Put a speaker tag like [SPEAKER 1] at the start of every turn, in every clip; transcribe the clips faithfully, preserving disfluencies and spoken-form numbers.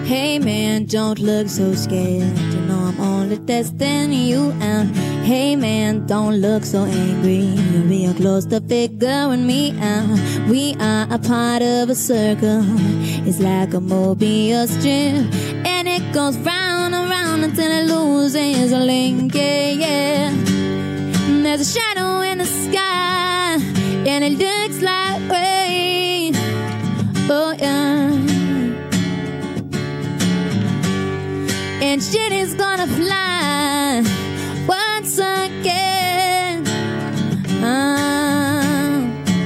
[SPEAKER 1] Hey man, don't look so scared. You know I'm only testing you out. Hey man, don't look so angry. You're real close to figuring me out. We are a part of a circle. It's like a Mobius strip, and it goes round and round until it loses a link. Yeah, yeah. There's a shadow in the sky, and it looks like rain. Oh yeah. And shit is gonna fly once again. uh.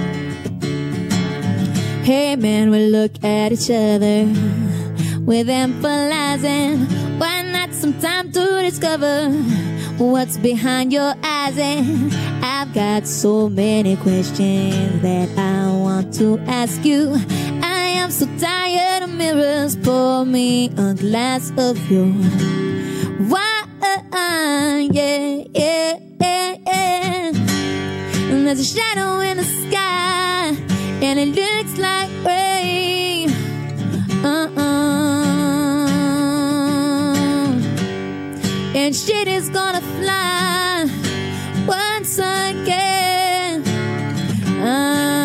[SPEAKER 1] Hey man, we look at each other with emphasizing. Why not some time to discover what's behind your eyes? And I've got so many questions that I want to ask you. I am so tired of mirrors. Pour me a glass of your wine. Yeah, yeah, yeah, yeah. And there's a shadow in the sky, and it looks like rain. Uh-uh. And shit is gonna fly once again. Uh,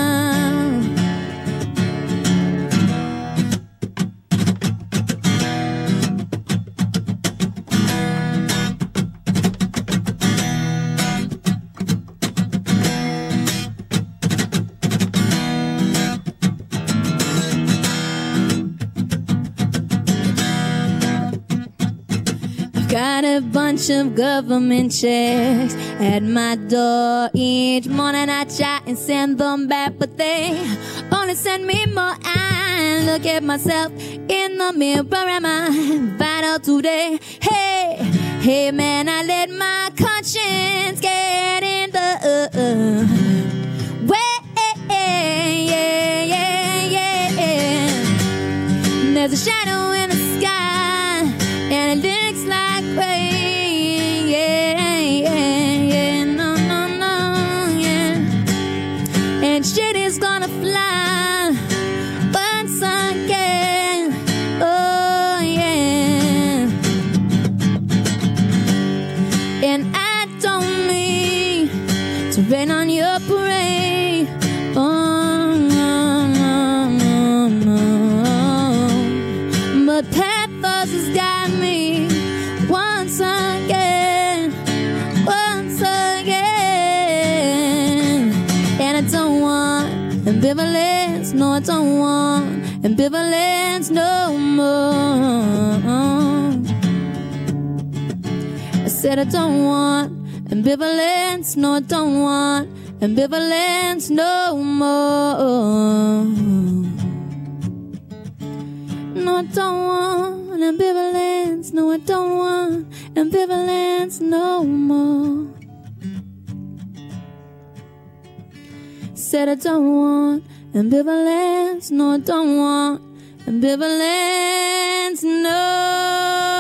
[SPEAKER 1] Got a bunch of government checks at my door each morning. I try and send them back, but they only send me more. I look at myself in the mirror. Am I vital today? Hey, hey man, I let my conscience get in the uh, way. Yeah, yeah, yeah. There's a shadow in the sky, and it looks like rain. Yeah, yeah, yeah. No, no, no, yeah. And shit is gonna fly once again. Oh, yeah. And I don't mean to rain on your parade. Oh, no, no, no, no. But pathos has got me once again, once again. And I don't want ambivalence, no, I don't want ambivalence no more. I said I don't want ambivalence, no, I don't want ambivalence no more. No, I don't want ambivalence. No, I don't want ambivalence no more. Said I don't want ambivalence. No, I don't want ambivalence no